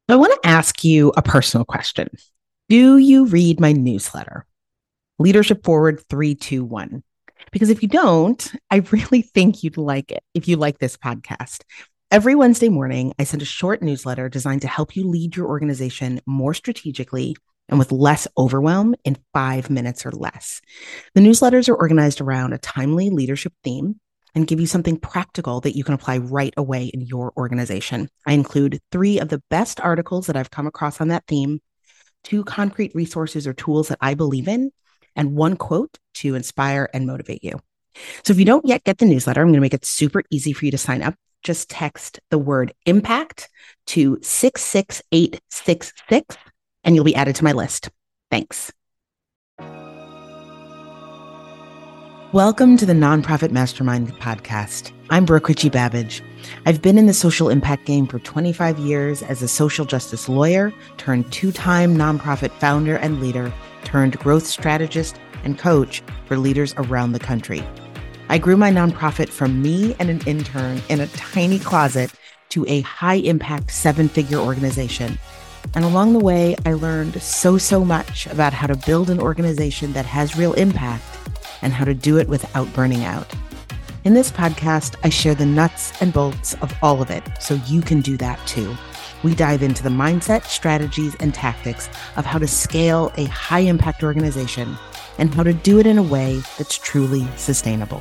I want to ask you a personal question. Do you read my newsletter, Leadership Forward 321? Because if you don't, I really think you'd like it if you like this podcast. Every Wednesday morning, I send a short newsletter designed to help you lead your organization more strategically and with less overwhelm in 5 minutes or less. The newsletters are organized around a timely leadership theme and give you something practical that you can apply right away in your organization. I include three of the best articles that I've come across on that theme, two concrete resources or tools that I believe in, and one quote to inspire and motivate you. So if you don't yet get the newsletter, I'm going to make it super easy for you to sign up. Just text the word impact to 66866 and you'll be added to my list. Thanks. Welcome to the Nonprofit Mastermind podcast. I'm Brooke Ritchie-Babbage. I've been in the social impact game for 25 years as a social justice lawyer turned two-time nonprofit founder and leader turned growth strategist and coach for leaders around the country. I grew my nonprofit from me and an intern in a tiny closet to a high-impact seven-figure organization. And along the way, I learned so much about how to build an organization that has real impact and how to do it without burning out. In this podcast, I share the nuts and bolts of all of it so you can do that too. We dive into the mindset, strategies, and tactics of how to scale a high-impact organization and how to do it in a way that's truly sustainable.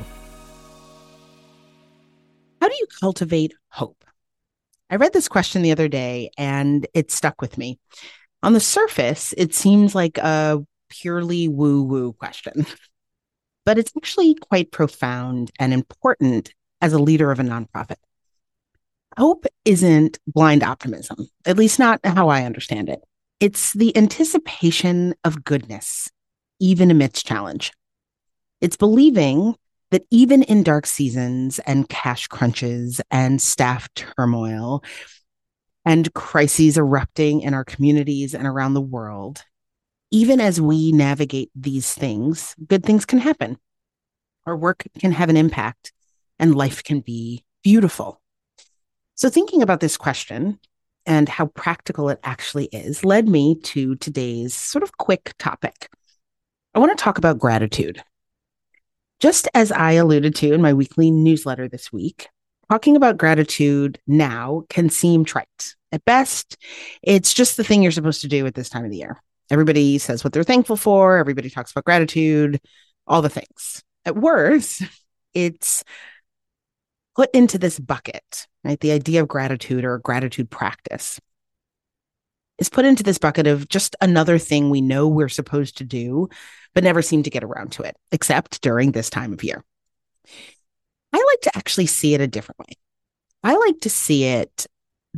How do you cultivate hope? I read this question the other day and it stuck with me. On the surface, it seems like a purely woo-woo question, but it's actually quite profound and important as a leader of a nonprofit. Hope isn't blind optimism, at least not how I understand it. It's the anticipation of goodness, even amidst challenge. It's believing that even in dark seasons and cash crunches and staff turmoil and crises erupting in our communities and around the world, even as we navigate these things, good things can happen. Our work can have an impact and life can be beautiful. So thinking about this question and how practical it actually is led me to today's sort of quick topic. I want to talk about gratitude. Just as I alluded to in my weekly newsletter this week, talking about gratitude now can seem trite. At best, it's just the thing you're supposed to do at this time of the year. Everybody says what they're thankful for. Everybody talks about gratitude, all the things. At worst, it's put into this bucket, right? The idea of gratitude or gratitude practice is put into this bucket of just another thing we know we're supposed to do, but never seem to get around to it, except during this time of year. I like to actually see it a different way. I like to see it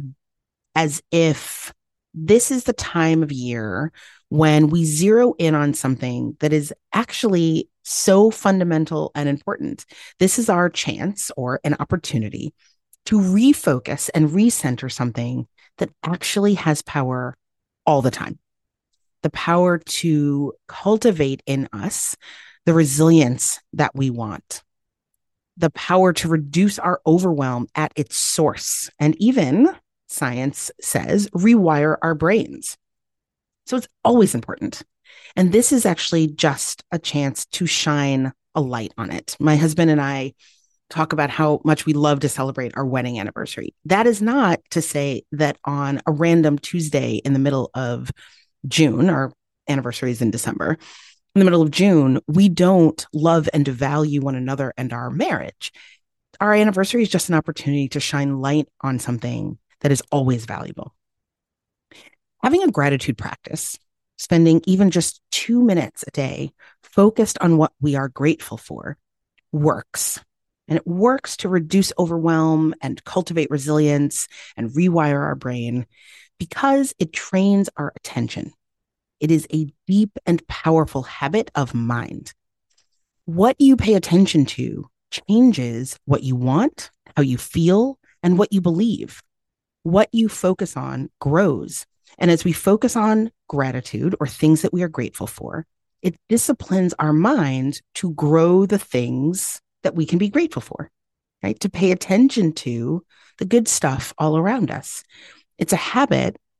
as if this is the time of year when we zero in on something that is actually so fundamental and important. This is our chance or an opportunity to refocus and recenter something that actually has power all the time. The power to cultivate in us the resilience that we want, the power to reduce our overwhelm at its source, and even, science says, rewire our brains. So it's always important. And this is actually just a chance to shine a light on it. My husband and I talk about how much we love to celebrate our wedding anniversary. That is not to say that on a random Tuesday in the middle of June, our anniversary is in December, in the middle of June, we don't love and value one another and our marriage. Our anniversary is just an opportunity to shine light on something that is always valuable. Having a gratitude practice, spending even just 2 minutes a day focused on what we are grateful for, works. And it works to reduce overwhelm and cultivate resilience and rewire our brain because it trains our attention. It is a deep and powerful habit of mind. What you pay attention to changes what you want, how you feel, and what you believe. What you focus on grows. And as we focus on gratitude or things that we are grateful for, it disciplines our mind to grow the things that we can be grateful for, right? To pay attention to the good stuff all around us. It's a habit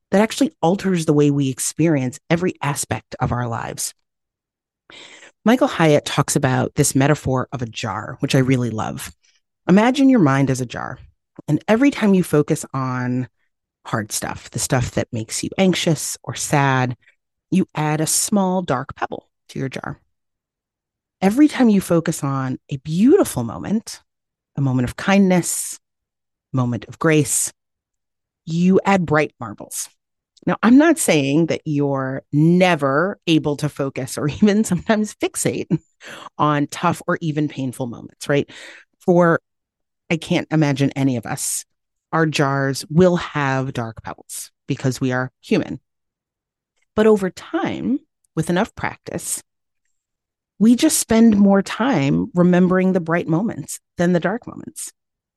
that actually alters the way we experience every aspect of our lives. Michael Hyatt talks about this metaphor of a jar, which I really love. Imagine your mind as a jar, and every time you focus on hard stuff, the stuff that makes you anxious or sad, you add a small dark pebble to your jar. Every time you focus on a beautiful moment, a moment of kindness, moment of grace, you add bright marbles. Now, I'm not saying that you're never able to focus or even sometimes fixate on tough or even painful moments, right? For I can't imagine any of us, our jars will have dark pebbles because we are human. But over time, with enough practice, we just spend more time remembering the bright moments than the dark moments.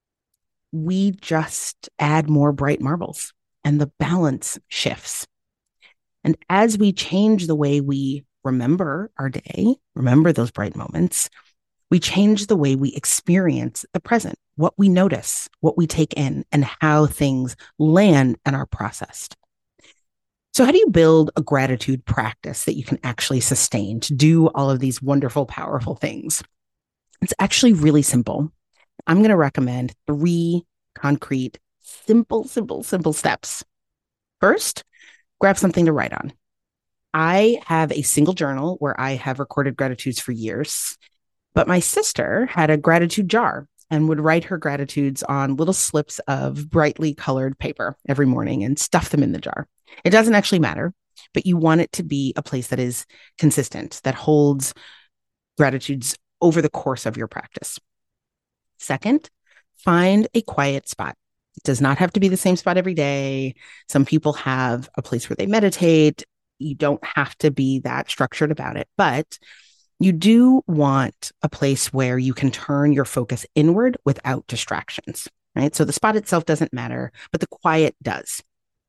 We just add more bright marbles and the balance shifts. And as we change the way we remember our day, remember those bright moments, we change the way we experience the present, what we notice, what we take in, and how things land and are processed. So, how do you build a gratitude practice that you can actually sustain to do all of these wonderful, powerful things? It's actually really simple. I'm going to recommend 3 concrete, simple steps. First, grab something to write on. I have a single journal where I have recorded gratitudes for years, but my sister had a gratitude jar and would write her gratitudes on little slips of brightly colored paper every morning and stuff them in the jar. It doesn't actually matter, but you want it to be a place that is consistent, that holds gratitudes over the course of your practice. Second, find a quiet spot. It does not have to be the same spot every day. Some people have a place where they meditate. You don't have to be that structured about it, but you do want a place where you can turn your focus inward without distractions, right? So the spot itself doesn't matter, but the quiet does.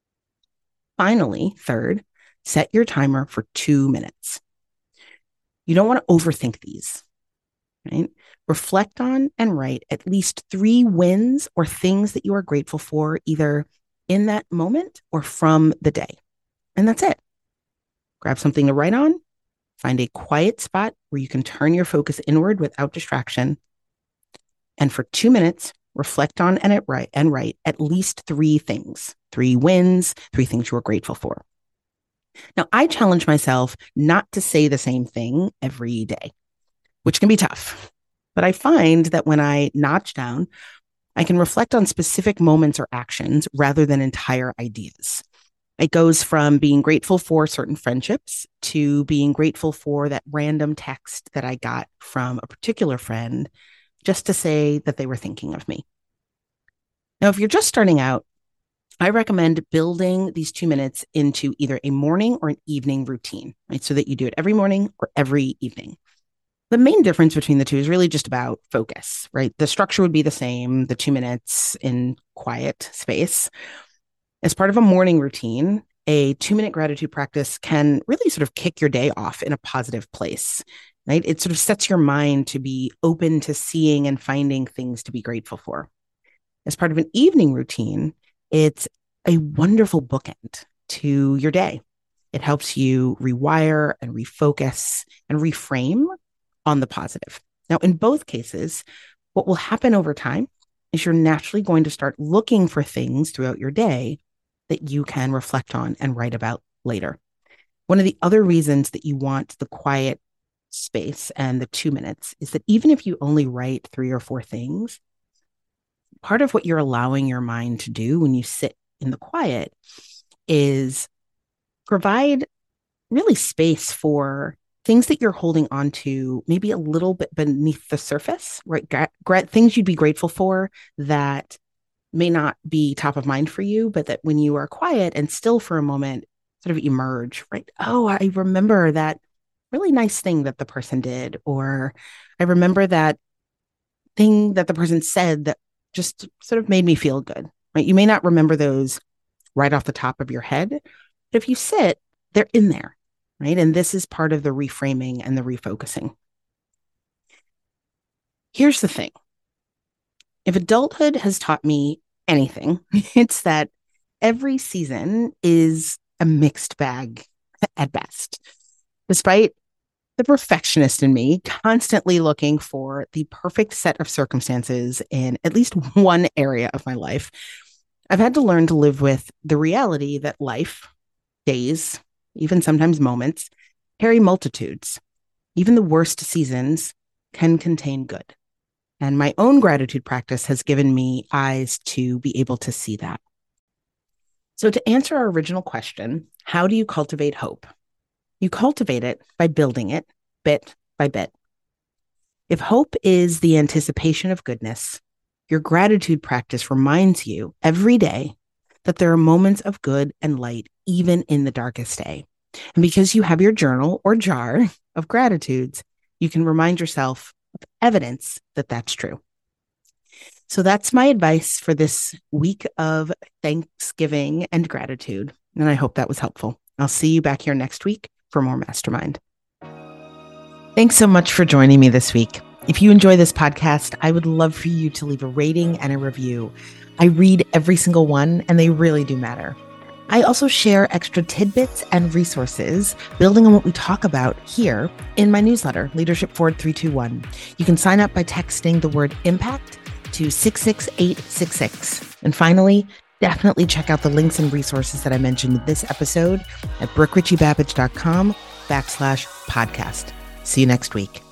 Finally, third, set your timer for 2 minutes. You don't want to overthink these, right? Reflect on and write at least 3 wins or things that you are grateful for, either in that moment or from the day. And that's it. Grab something to write on, find a quiet spot where you can turn your focus inward without distraction. And for 2 minutes, reflect on and write at least 3 things, 3 wins, 3 things you are grateful for. Now, I challenge myself not to say the same thing every day, which can be tough. But I find that when I notch down, I can reflect on specific moments or actions rather than entire ideas. It goes from being grateful for certain friendships to being grateful for that random text that I got from a particular friend just to say that they were thinking of me. Now, if you're just starting out, I recommend building these 2 minutes into either a morning or an evening routine, right? So that you do it every morning or every evening. The main difference between the two is really just about focus, right? The structure would be the same, the 2 minutes in quiet space. As part of a morning routine, a 2-minute gratitude practice can really sort of kick your day off in a positive place, right? It sort of sets your mind to be open to seeing and finding things to be grateful for. As part of an evening routine, it's a wonderful bookend to your day. It helps you rewire and refocus and reframe on the positive. Now, in both cases, what will happen over time is you're naturally going to start looking for things throughout your day that you can reflect on and write about later. One of the other reasons that you want the quiet space and the 2 minutes is that even if you only write 3 or 4 things, part of what you're allowing your mind to do when you sit in the quiet is provide really space for things that you're holding on to maybe a little bit beneath the surface, right? Things you'd be grateful for that may not be top of mind for you, but that when you are quiet and still for a moment, sort of emerge, right? Oh, I remember that really nice thing that the person did, or I remember that thing that the person said that just sort of made me feel good, right? You may not remember those right off the top of your head, but if you sit, they're in there, right? And this is part of the reframing and the refocusing. Here's the thing. If adulthood has taught me anything, it's that every season is a mixed bag at best. Despite the perfectionist in me constantly looking for the perfect set of circumstances in at least one area of my life, I've had to learn to live with the reality that life, days, even sometimes moments, carry multitudes. Even the worst seasons can contain good. And my own gratitude practice has given me eyes to be able to see that. So, to answer our original question, how do you cultivate hope? You cultivate it by building it bit by bit. If hope is the anticipation of goodness, your gratitude practice reminds you every day that there are moments of good and light, even in the darkest day. And because you have your journal or jar of gratitudes, you can remind yourself of evidence that that's true. So that's my advice for this week of Thanksgiving and gratitude. And I hope that was helpful. I'll see you back here next week for more Mastermind. Thanks so much for joining me this week. If you enjoy this podcast, I would love for you to leave a rating and a review. I read every single one, and they really do matter. I also share extra tidbits and resources building on what we talk about here in my newsletter, Leadership Forward 321. You can sign up by texting the word impact to 66866. And finally, definitely check out the links and resources that I mentioned in this episode at brookerichiebabbage.com/podcast. See you next week.